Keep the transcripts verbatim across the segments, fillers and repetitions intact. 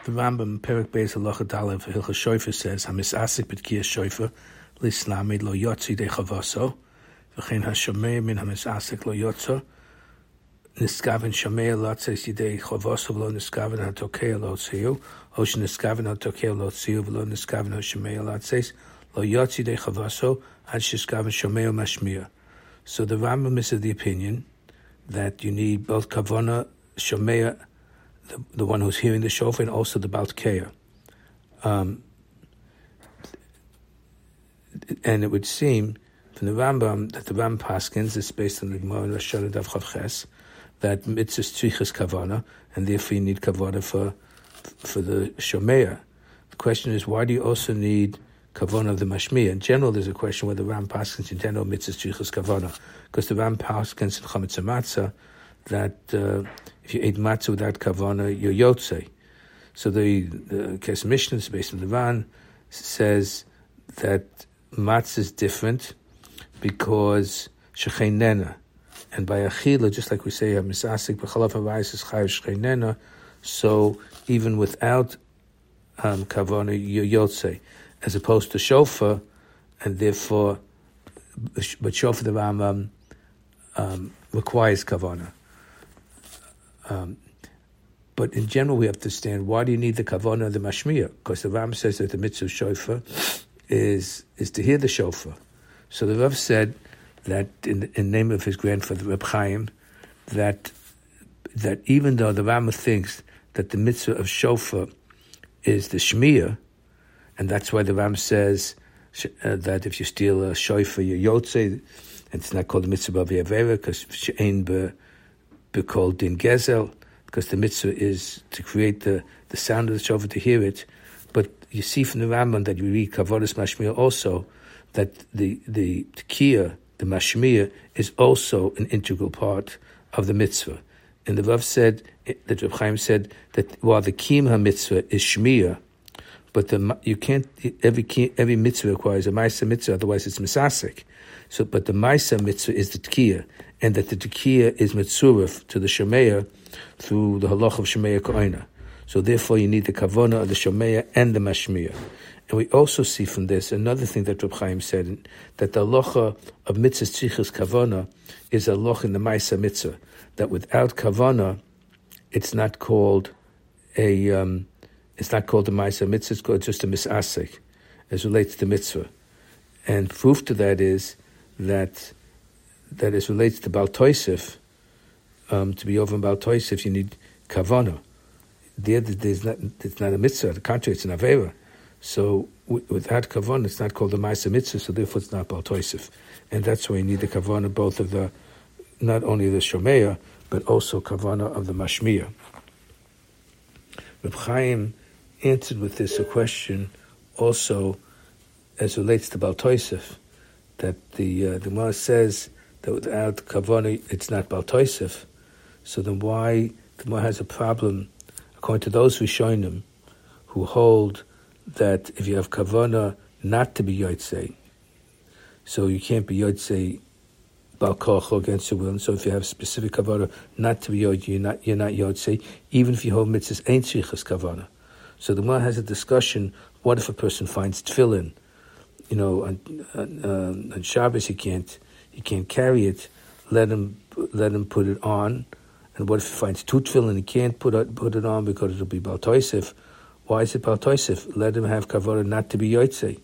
The Rambam, Perek Beis Halacha Daled, Hilchos Shofar says, "Hamisasik b'tkiyas shofar lislamid lo yotzi de chavaso, v'chein hashomer min hamisasik lo yotzo, niskaven shomer latzes yidei chavaso v'lo niskaven hatokei lo tziu, o sheniskaven hatokei lo tziu v'lo niskaven hashomer latzes lo yotzi de chavaso ad shiskaven shomer mashmir." So the Rambam is of the opinion that you need both kavana, shomer, The, the one who's hearing the shofar, and also the Baltkeya. Um, and it would seem from the Rambam that the Rambam Paskins is based on the Gemara in Rosh Hashanah Daf Chav Ches that mitzvah tzrichas kavana, and therefore you need kavana for for the shomer. The question is, why do you also need kavana of the mashmiya? In general, there's a question whether the Rambam Paskins in general mitzvah tzrichas kavana, because the Rambam Paskins in Chametz Matzah that uh, if you eat matzah without kavana, you're yotzei. So the, the Kes Mishnah, based on the Van, says that matzah is different because shechenena, and by achila, just like we say, misasik b'chalav havayis is chayav shechenena. So even without um, kavana, you're yotzei, as opposed to shofar, and therefore, but shofar the Rambam um, requires kavana. Um, but in general, we have to understand, why do you need the kavana of the mashmiya? Because the Ram says that the mitzvah shofar is is to hear the shofar. So the Rav said that in the in name of his grandfather Reb Chaim, that that even though the Ram thinks that the mitzvah of shofar is the shmiya, and that's why the Ram says uh, that if you steal a shofar, you're yotzei, and it's not called the mitzvah of Yavera because she'ein be be called din gezel, because the mitzvah is to create the, the sound of the shofar, to hear it. But you see from the Rambam that you read kavodas mashmiya also, that the the tekiya, the mashmiya, is also an integral part of the mitzvah. And the Rav said, that Reb Chaim said, that while the kiyum ha-mitzvah is shmiya, but the you can't, every every mitzvah requires a ma'isa mitzvah, otherwise it's misasik. So, but the ma'isa mitzvah is the tekiya, and that the tekiya is mitzurif to the shomeya through the halach of shomeya koina. So therefore you need the kavona of the shomeya and the mashmiya. And we also see from this another thing that Reb Chaim said, that the halacha of mitzvah tzrichas kavona is a halacha in the ma'isa mitzvah, that without kavona it's not called a um, it's not called a ma'isa mitzvah, it's called just a misasik as relates to mitzvah. And proof to that is that that as relates to Baal Tosef, um, to be over in Baal Tosef, you need kavana. There, there's not, it's not a mitzvah. On the contrary, it's an avera. So w- without kavana, it's not called a ma'isa mitzvah. So therefore, it's not Baal Tosef, and that's why you need the kavana, both of the, not only the shomeya, but also kavana of the mashmiya. Reb Chaim answered with this a question also as relates to Baal Tosef, that the uh, the Gemara says that without kavana it's not Baal Tosef. So then why the Gemara has a problem, according to those Rishonim who hold that if you have kavana not to be yotzei, so you can't be yotzei Baal Kocho against your will. And so if you have specific kavana not to be yotzei, you're not you're not yotzei, even if you hold mitzvahs ain't shrichas kavana. So the Gemara has a discussion: what if a person finds tefillin? You know, on, on, on Shabbos he can't he can't carry it. Let him let him put it on. And what if he finds two tefillin, he can't put it, put it on because it'll be Baal Tosef? Why is it Baal Tosef? Let him have kavana not to be yotzei.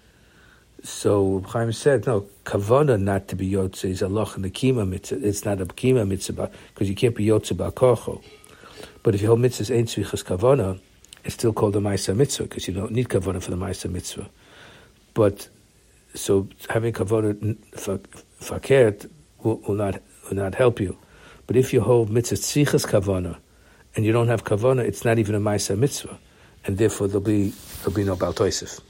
So Chaim said, no, kavana not to be yotzei is a loch in the kima mitzvah. It's not a kima mitzvah because you can't be yotzei Baal Kocho. But if you hold mitzvahs ain't tzrichas kavana, it's still called a ma'isa mitzvah because you don't need kavana for the ma'isa mitzvah. But so having kavana fakert will, will not will not help you. But if you hold mitzvah tzrichas kavana and you don't have kavana, it's not even a ma'isa mitzvah, and therefore there'll be there'll be no Baal Tosef.